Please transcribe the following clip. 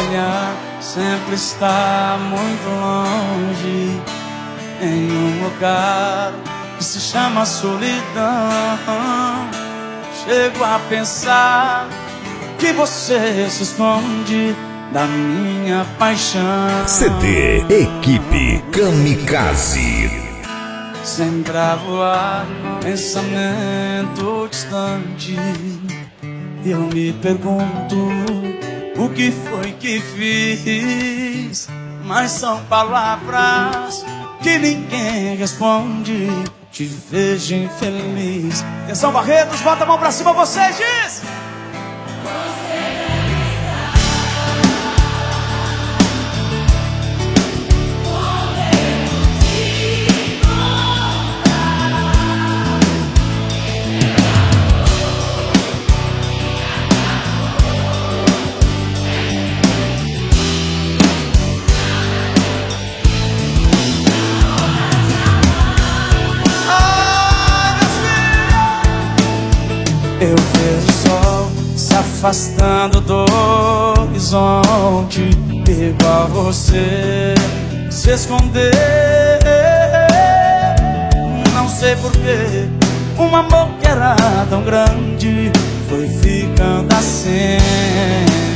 olhar sempre está muito longe, em um lugar que se chama solidão. Chego a pensar que você se esconde da minha paixão. CD Equipe Kamikaze. Sempre a voar, pensamento distante. Eu me pergunto o que foi que fiz, mas são palavras que ninguém responde. Te vejo infeliz. Atenção, Barretos, bota a mão pra cima, vocês diz! Eu vejo o sol se afastando do horizonte, igual você se esconder. Não sei porquê, um amor que era tão grande foi ficando assim.